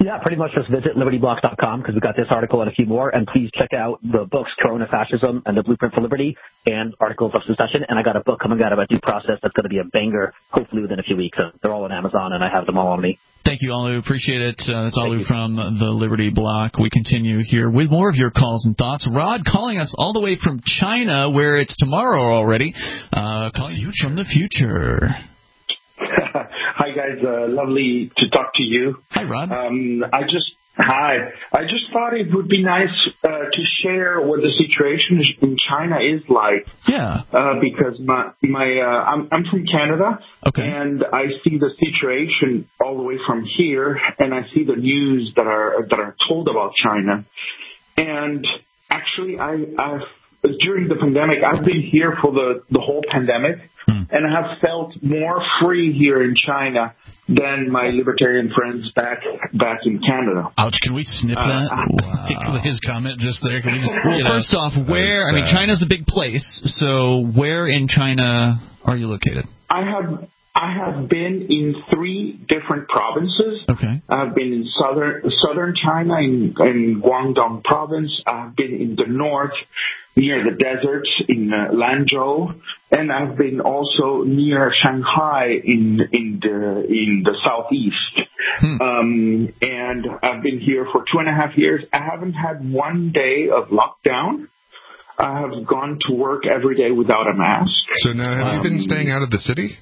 Yeah, pretty much just visit liberty blocks dot com because we've got this article and a few more. And please check out the books Corona Fascism and The Blueprint for Liberty and Articles of Secession. And I got a book coming out about due process that's going to be a banger, hopefully within a few weeks. So they're all on Amazon, and I have them all on me. Thank you, Alu. Appreciate it. Uh, that's Alu from the Liberty Block. We continue here with more of your calls and thoughts. Rod calling us all the way from China, where it's tomorrow already. Uh, calling you from the future. Hi, guys. Uh, lovely to talk to you. Hi, Rod. Um, I just hi. I just thought it would be nice uh, to share what the situation in China is like. Yeah. Uh, because my my uh, I'm I'm from Canada. Okay. And I see the situation all the way from here, and I see the news that are that are told about China. And actually, I I've during the pandemic, I've been here for the the whole pandemic. And I have felt more free here in China than my libertarian friends back back in Canada. Ouch, can we snip uh, that? Wow. His comment just there. Can we just well, first off, where, I mean, China's a big place, so where in China are you located? I have I have been in three different provinces. Okay. I've been in southern southern China, in, in Guangdong province. I've been in the north, near the deserts in uh, Lanzhou, and I've been also near Shanghai in in the in the southeast. Hmm. Um, and I've been here for two and a half years. I haven't had one day of lockdown. I have gone to work every day without a mask. So now, have um, you been staying out of the city?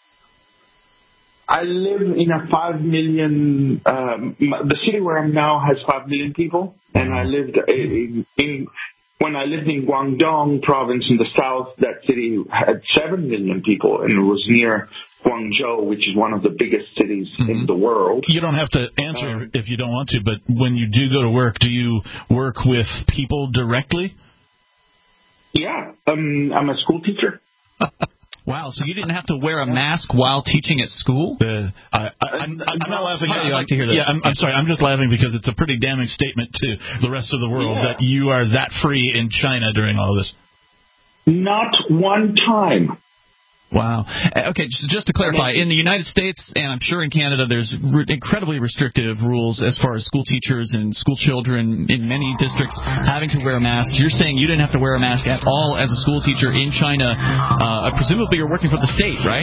I live in a five million. Um, the city where I'm now has five million people, and I lived in. in When I lived in Guangdong province in the south, that city had seven million people, and it was near Guangzhou, which is one of the biggest cities mm-hmm. in the world. You don't have to answer um, if you don't want to, but when you do go to work, do you work with people directly? Yeah, um, I'm a school teacher. Wow, so you didn't have to wear a mask while teaching at school? Uh, I, I, I'm, I'm not laughing. How do you like to hear that? Yeah, I'm, I'm sorry. I'm just laughing because it's a pretty damning statement to the rest of the world yeah. that you are that free in China during all this. Not one time. Wow. Okay, just, just to clarify, in the United States, and I'm sure in Canada, there's re- incredibly restrictive rules as far as school teachers and school children in many districts having to wear a mask. You're saying you didn't have to wear a mask at all as a school teacher in China. Uh, presumably you're working for the state, right?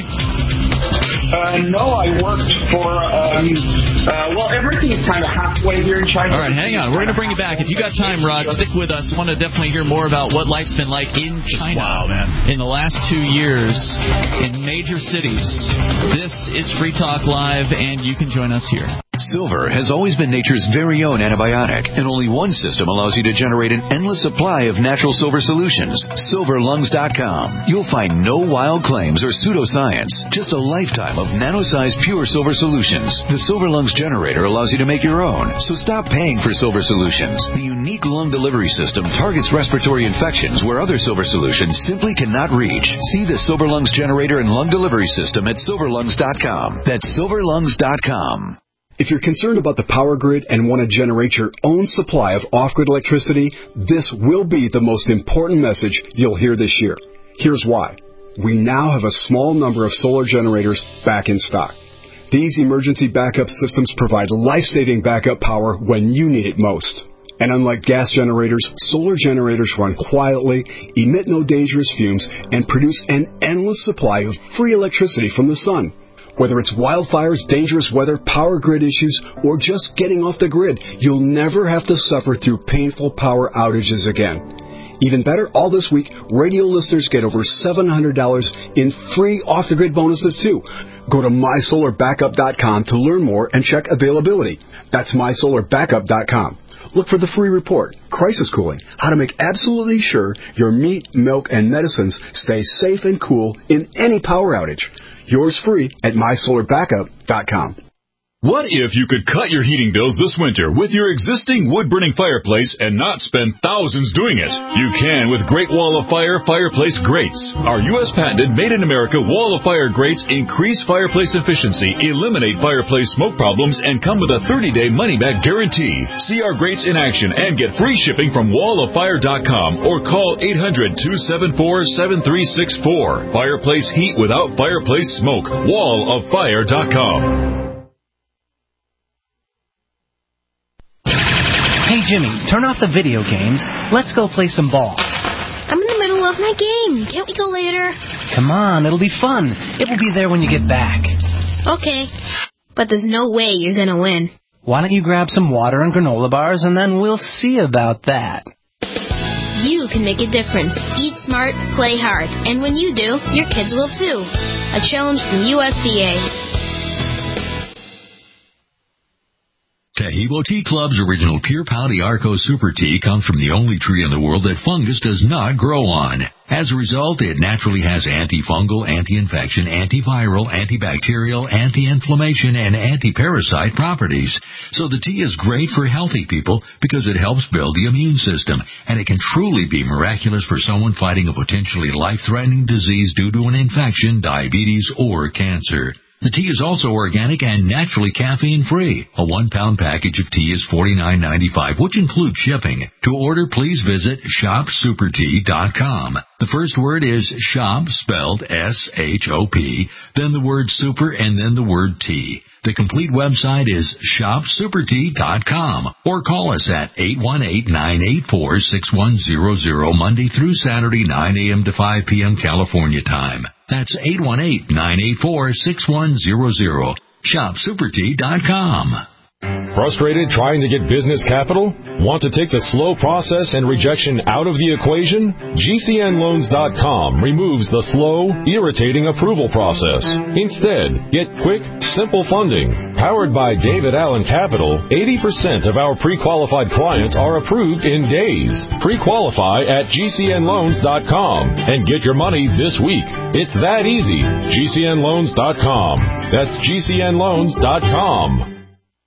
Uh, no, I work for, um, uh, well, everything is kind of halfway here in China. All right, hang on. We're going to bring you back. If you got time, Rod, stick with us. I want to definitely hear more about what life's been like in China wow, man. in the last two years in major cities. This is Free Talk Live, and you can join us here. Silver has always been nature's very own antibiotic, and only one system allows you to generate an endless supply of natural silver solutions. silver lungs dot com. You'll find no wild claims or pseudoscience, just a lifetime of nano-sized pure silver solutions. The Silver Lungs generator allows you to make your own, so stop paying for silver solutions. The unique lung delivery system targets respiratory infections where other silver solutions simply cannot reach. See the Silver Lungs generator and lung delivery system at silver lungs dot com. That's silver lungs dot com. If you're concerned about the power grid and want to generate your own supply of off-grid electricity, this will be the most important message you'll hear this year. Here's why. We now have a small number of solar generators back in stock. These emergency backup systems provide life-saving backup power when you need it most. And unlike gas generators, solar generators run quietly, emit no dangerous fumes, and produce an endless supply of free electricity from the sun. Whether it's wildfires, dangerous weather, power grid issues, or just getting off the grid, you'll never have to suffer through painful power outages again. Even better, all this week, radio listeners get over seven hundred dollars in free off-the-grid bonuses, too. Go to my solar backup dot com to learn more and check availability. That's my solar backup dot com. Look for the free report, Crisis Cooling, how to make absolutely sure your meat, milk, and medicines stay safe and cool in any power outage. Yours free at my solar backup dot com. What if you could cut your heating bills this winter with your existing wood-burning fireplace and not spend thousands doing it? You can with Great Wall of Fire Fireplace Grates. Our U S patented made-in-America Wall of Fire grates increase fireplace efficiency, eliminate fireplace smoke problems, and come with a thirty-day money-back guarantee. See our grates in action and get free shipping from wall of fire dot com or call eight hundred, two seven four, seven three six four. Fireplace heat without fireplace smoke. wall of fire dot com. Hey, Jimmy, turn off the video games. Let's go play some ball. I'm in the middle of my game. Can't we go later? Come on, it'll be fun. It will be there when you get back. Okay. But there's no way you're going to win. Why don't you grab some water and granola bars, and then we'll see about that. You can make a difference. Eat smart, play hard. And when you do, your kids will too. A challenge from U S D A. Taheebo Tea Club's original Pure Pouty Arco Super Tea comes from the only tree in the world that fungus does not grow on. As a result, it naturally has antifungal, anti-infection, antiviral, antibacterial, anti-inflammation, and anti-parasite properties. So the tea is great for healthy people because it helps build the immune system, and it can truly be miraculous for someone fighting a potentially life-threatening disease due to an infection, diabetes, or cancer. The tea is also organic and naturally caffeine-free. A one-pound package of tea is forty-nine ninety-five, which includes shipping. To order, please visit shop super tea dot com. The first word is shop, spelled S H O P, then the word super, and then the word tea. The complete website is shop super tea dot com, or call us at eight one eight, nine eight four, six one zero zero Monday through Saturday, nine a.m. to five p.m. California time. That's eight one eight, nine eight four, six one zero zero. shop super tea dot com. Frustrated trying to get business capital? Want to take the slow process and rejection out of the equation? G C N loans dot com removes the slow, irritating approval process. Instead, get quick, simple funding. Powered by David Allen Capital, eighty percent of our pre-qualified clients are approved in days. Pre-qualify at G C N loans dot com and get your money this week. It's that easy. G C N loans dot com. That's G C N loans dot com.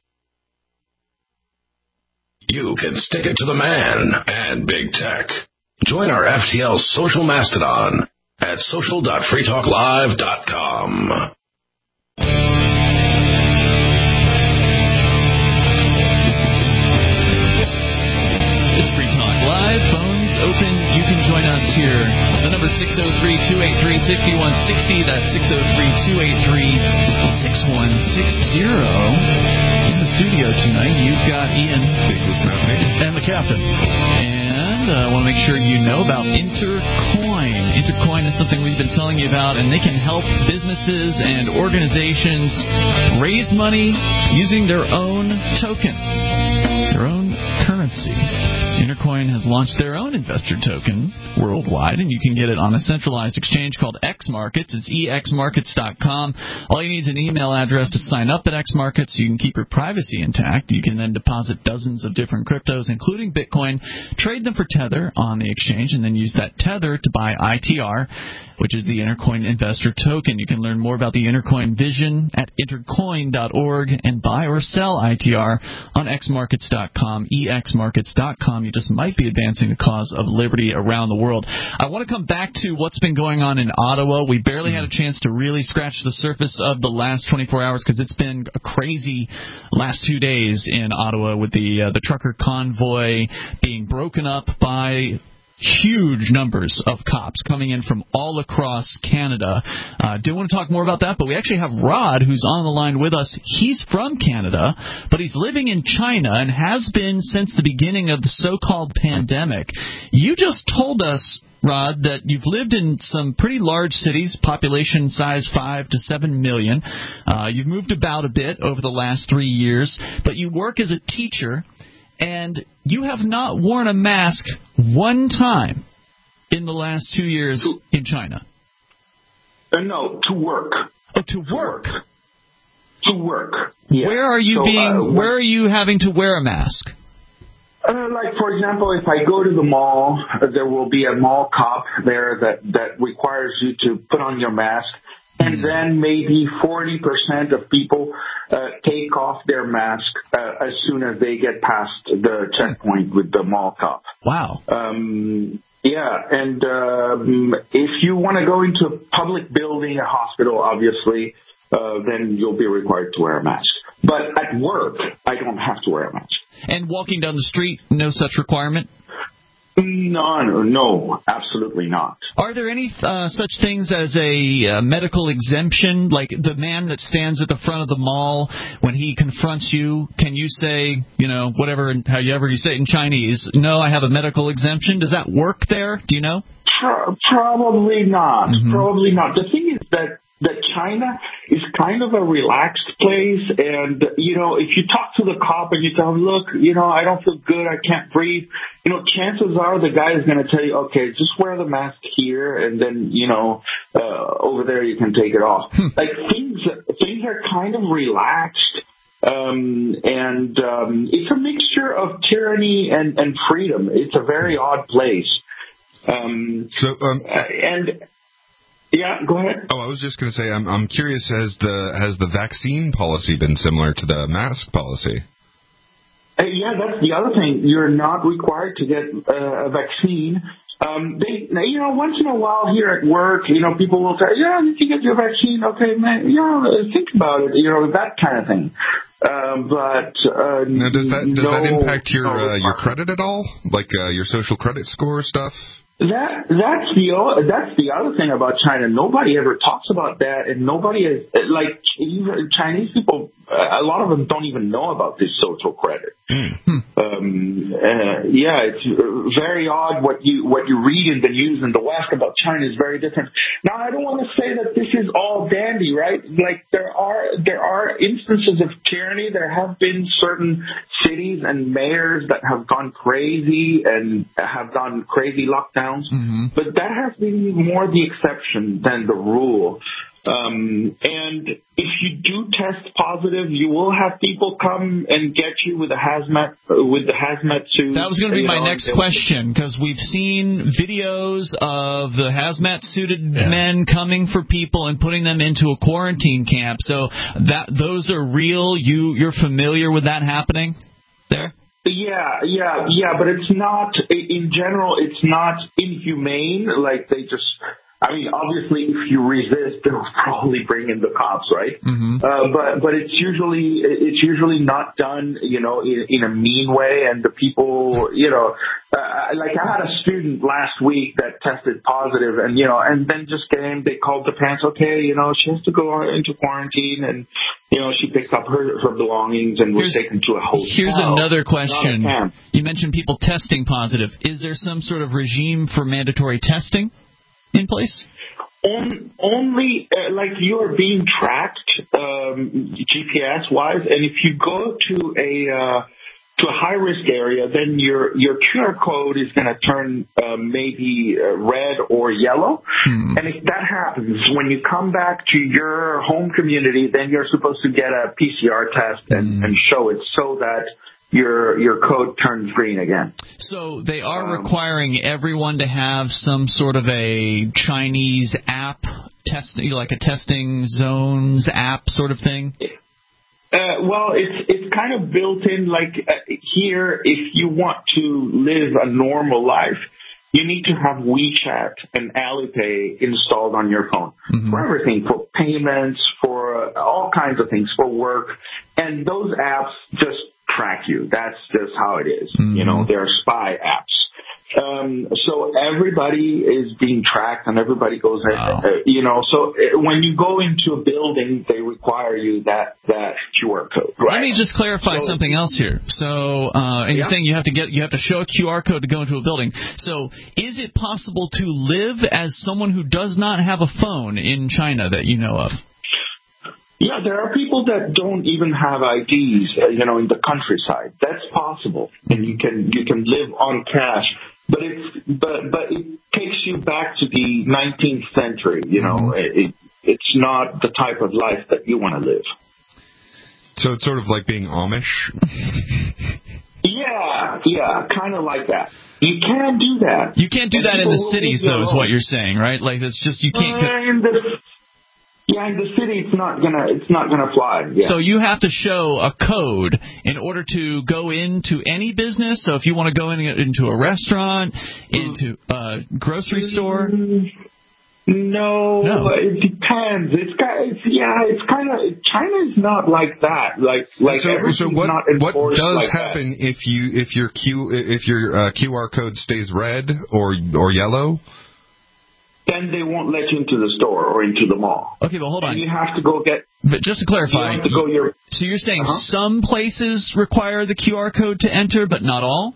You can stick it to the man and big tech. Join our F T L social mastodon at social dot free talk live dot com. It's Free Talk Live. Phones open. You can join us here. The number is six oh three, two eight three, six one six oh. That's six oh three, two eight three, six one six oh. In the studio tonight, you've got Ian and the captain. And I uh, want to make sure you know about Intercoin. Intercoin is something we've been telling you about, and they can help businesses and organizations raise money using their own token, their own currency. Intercoin has launched their own investor token worldwide, and you can get it on a centralized exchange called X Markets. It's e x markets dot com. All you need is an email address to sign up at X Markets so you can keep your privacy intact. You can then deposit dozens of different cryptos, including Bitcoin, trade them for Tether on the exchange, and then use that Tether to buy I T R, which is the Intercoin investor token. You can learn more about the Intercoin vision at intercoin dot org and buy or sell I T R on x markets dot com, e x markets dot com. You just might be advancing the cause of liberty around the world. I want to come back to what's been going on in Ottawa. We barely had a chance to really scratch the surface of the last twenty-four hours because it's been a crazy last two days in Ottawa with the uh, the trucker convoy being broken up by huge numbers of cops coming in from all across Canada. Uh, do want to talk more about that, but we actually have Rod, who's on the line with us. He's from Canada, but he's living in China and has been since the beginning of the so-called pandemic. You just told us, Rod, that you've lived in some pretty large cities, population size five to seven million. Uh, you've moved about a bit over the last three years, but you work as a teacher, and you have not worn a mask one time in the last two years in China. Uh, no, to work. Oh, to work. To work. Yeah. Where are you so, being? Uh, where are you having to wear a mask? Uh, like, for example, if I go to the mall, uh, there will be a mall cop there that, that requires you to put on your mask. And then maybe forty percent of people uh, take off their mask uh, as soon as they get past the checkpoint with the mall cop. Wow. Um, yeah, and um, if you want to go into a public building, a hospital, obviously, uh, then you'll be required to wear a mask. But at work, I don't have to wear a mask. And walking down the street, no such requirement? No, no, no, absolutely not. Are there any uh, such things as a uh, medical exemption? Like the man that stands at the front of the mall, when he confronts you, can you say, you know, whatever, however you say it in Chinese, no, I have a medical exemption? Does that work there? Do you know? Pro- probably not. Mm-hmm. Probably not. The thing is that that China is kind of a relaxed place, and, you know, if you talk to the cop and you tell him, look, you know, I don't feel good, I can't breathe, you know, chances are the guy is going to tell you, okay, just wear the mask here, and then, you know, uh, over there you can take it off. Like, things, things are kind of relaxed. Um, and um, it's a mixture of tyranny and, and freedom. It's a very odd place. Um, so, um, and... Yeah, go ahead. Oh, I was just going to say, I'm I'm curious, has the has the vaccine policy been similar to the mask policy? Uh, yeah, that's the other thing. You're not required to get uh, a vaccine. Um, they, you know, once in a while here at work, you know, people will say, yeah, did you get your vaccine? Okay, man, you know, think about it, you know, that kind of thing. Uh, but uh, now, does that does no, that impact your no uh, your credit at all? Like uh, your social credit score stuff? That that's the that's the other thing about China. Nobody ever talks about that, and nobody is like even Chinese people. A lot of them don't even know about this social credit. Mm-hmm. Um, uh, yeah, it's very odd what you what you read in the news in the West about China is very different. Now, I don't want to say that this is all dandy, right? Like there are there are instances of tyranny. There have been certain cities and mayors that have gone crazy and have done crazy lockdowns, mm-hmm. but that has been more the exception than the rule. Um, and if you do test positive, you will have people come and get you with a hazmat with the hazmat suit. That was going to be my know, next question, because we've seen videos of the hazmat suited yeah. men coming for people and putting them into a quarantine camp. So that those are real. You you're familiar with that happening there? Yeah, yeah, yeah. But it's not in general. It's not inhumane. Like they just. I mean, obviously, if you resist, they'll probably bring in the cops, right? Mm-hmm. Uh, but but it's usually it's usually not done, you know, in, in a mean way. And the people, you know, uh, like I had a student last week that tested positive, and you know, and then just came. They called the parents, okay, you know, she has to go into quarantine, and you know, she picked up her her belongings and was here's, taken to a hotel. Here's another question. Camp. You mentioned people testing positive. Is there some sort of regime for mandatory testing in place? On, only uh, like you're being tracked um, G P S wise, and if you go to a uh, to a high risk area, then your your Q R code is going to turn uh, maybe uh, red or yellow. Hmm. And if that happens, when you come back to your home community, then you're supposed to get a P C R test and, hmm. and show it so that your your code turns green again. So they are um, requiring everyone to have some sort of a Chinese app, testing, like a testing zones app sort of thing? Uh, well, it's it's kind of built in. Like uh, here, if you want to live a normal life, you need to have WeChat and Alipay installed on your phone mm-hmm. for everything, for payments, for uh, all kinds of things, for work, and those apps just track you. That's just how it is. Mm-hmm. You know, they're spy apps. Um, so everybody is being tracked and everybody goes, wow. uh, you know, so when you go into a building, they require you that, that Q R code. Right? Let me just clarify so, something else here. So, uh, and yeah. you're saying you have to get, you have to show a Q R code to go into a building. So is it possible to live as someone who does not have a phone in China that you know of? Yeah, there are people that don't even have I Ds, uh, you know, in the countryside. That's possible, and you can you can live on cash. But it's but but it takes you back to the nineteenth century. You know, mm-hmm. it, it's not the type of life that you want to live. So it's sort of like being Amish. Yeah, yeah, kind of like that. You can't do that. You can't do that in the cities, though, is what you're saying, right? Like it's just you can't. Uh, in the, Yeah, in the city, it's not gonna, it's not gonna fly. Yeah. So you have to show a code in order to go into any business. So if you want to go in, into a restaurant, into a grocery store. No, No. it depends. It's kind. It's, yeah, it's kind of. China is not like that. Like, like so, everything's so what? not What enforced does like happen if you if your Q if your uh, Q R code stays red or or yellow? Then they won't let you into the store or into the mall. Okay, but hold on. And you have to go get. But just to clarify, you have to go your, so you're saying uh-huh. some places require the Q R code to enter, but not all?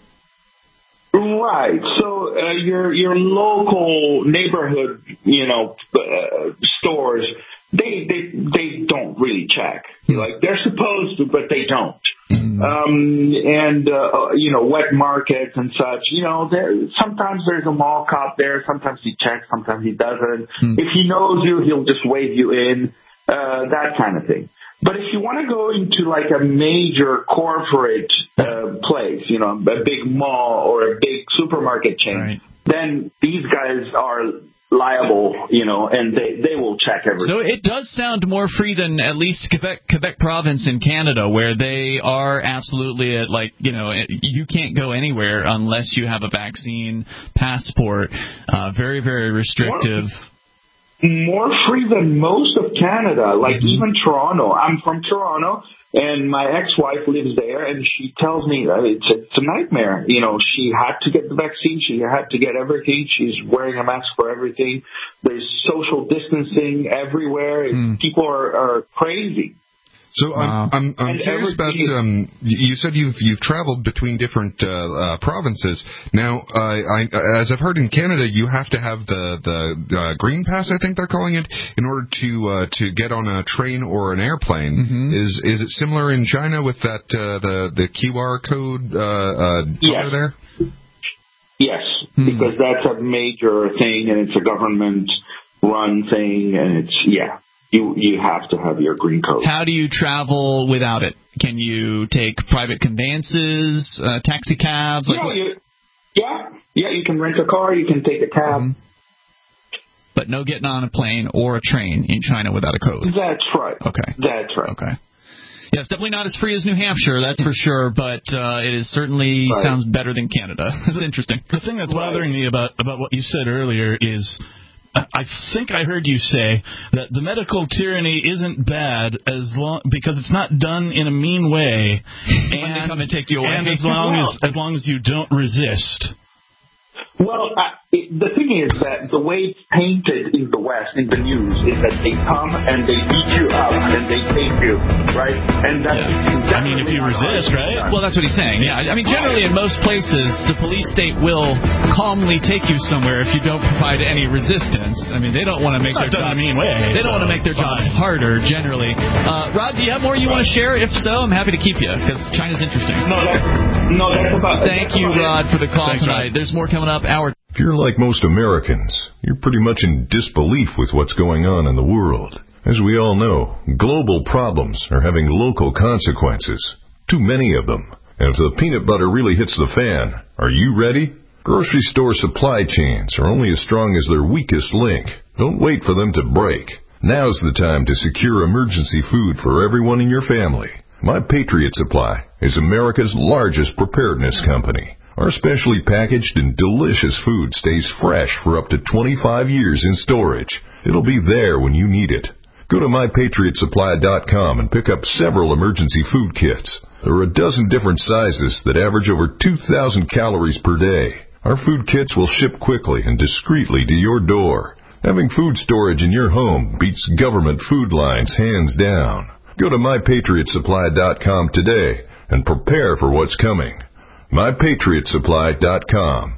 Right. So uh, your your local neighborhood, you know, uh, stores, they they they don't really check. Like they're supposed to, but they don't. Mm-hmm. Um, and uh, you know, wet markets and such. You know, there sometimes there's a mall cop there. Sometimes he checks. Sometimes he doesn't. Mm-hmm. If he knows you, he'll just wave you in. Uh, that kind of thing. But if you want to go into like a major corporate uh, place, you know, a big mall or a big supermarket chain, right. then these guys are liable, you know, and they, they will check everything. So it does sound more free than at least Quebec, Quebec province in Canada, where they are absolutely at, like, you know, you can't go anywhere unless you have a vaccine passport. Uh, very, very restrictive. More- More free than most of Canada, like mm-hmm. even Toronto. I'm from Toronto, and my ex-wife lives there, and she tells me that it's a, it's a nightmare. You know, she had to get the vaccine. She had to get everything. She's wearing a mask for everything. There's social distancing everywhere. Mm. People are, are crazy. So wow. I'm I'm, I'm curious about. Um, you said you've you've traveled between different uh, uh, provinces. Now, uh, I, as I've heard in Canada, you have to have the the uh, green pass, I think they're calling it, in order to uh, to get on a train or an airplane. Mm-hmm. Is is it similar in China with that uh, the the Q R code uh, uh, yes. there? Yes, hmm. because that's a major thing, and it's a government run thing, and it's yeah. You you have to have your green code. How do you travel without it? Can you take private conveyances, uh, taxi cabs? Like yeah, you, yeah, yeah. You can rent a car. You can take a cab. Mm-hmm. But no getting on a plane or a train in China without a code. That's right. Okay. That's right. Okay. Yeah, it's definitely not as free as New Hampshire, that's for sure, but uh, it is certainly right. sounds better than Canada. It's interesting. The thing that's bothering me about, about what you said earlier is I think I heard you say that the medical tyranny isn't bad as long because it's not done in a mean way, and when they come and take you away, and as long well, as as long as you don't resist. Well, uh, it, the thing is that the way it's painted in the West, in the news, is that they come and they beat you up and they take you, right? And that's, yeah. that's I mean, if you resist, right? Well, that's what he's saying. Yeah, I mean, generally in most places, the police state will calmly take you somewhere if you don't provide any resistance. I mean, they don't want to make their jobs. Mean way, they don't so want to make their jobs fine. harder. Generally, uh, Rod, do you have more you want to share? If so, I'm happy to keep you because China's interesting. No, that's, no, that's about. Thank that's you, about Rod, for the call Thanks, tonight. Rod. There's more coming up. Hour. If you're like most Americans, you're pretty much in disbelief with what's going on in the world. As we all know, global problems are having local consequences. Too many of them. And if the peanut butter really hits the fan, are you ready? Grocery store supply chains are only as strong as their weakest link. Don't wait for them to break. Now's the time to secure emergency food for everyone in your family. My Patriot Supply is America's largest preparedness company. Our specially packaged and delicious food stays fresh for up to twenty-five years in storage. It'll be there when you need it. Go to my patriot supply dot com and pick up several emergency food kits. There are a dozen different sizes that average over two thousand calories per day. Our food kits will ship quickly and discreetly to your door. Having food storage in your home beats government food lines hands down. Go to my patriot supply dot com today and prepare for what's coming. my patriot supply dot com.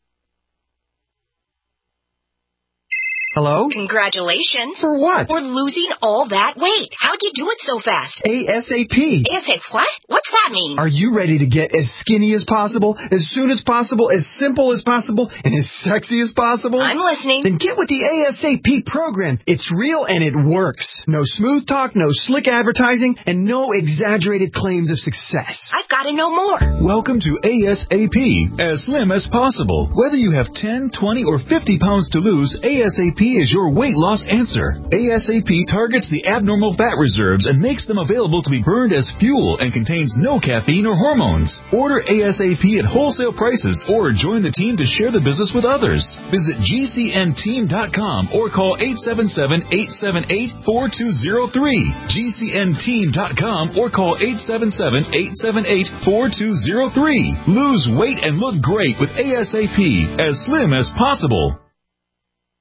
Hello? Congratulations. For what? For losing all that weight. How'd you do it so fast? ASAP. ASAP what? What's that mean? Are you ready to get as skinny as possible, as soon as possible, as simple as possible, and as sexy as possible? I'm listening. Then get with the ASAP program. It's real and it works. No smooth talk, no slick advertising, and no exaggerated claims of success. I've got to know more. Welcome to ASAP. As slim as possible. Whether you have ten, twenty, or fifty pounds to lose, ASAP is your weight loss answer. ASAP targets the abnormal fat reserves and makes them available to be burned as fuel and contains no caffeine or hormones. Order ASAP at wholesale prices or join the team to share the business with others. Visit G C N team dot com or call eight seven seven, eight seven eight, four two zero three. G C N team dot com or call eight seven seven, eight seven eight, four two zero three. Lose weight and look great with ASAP, as slim as possible.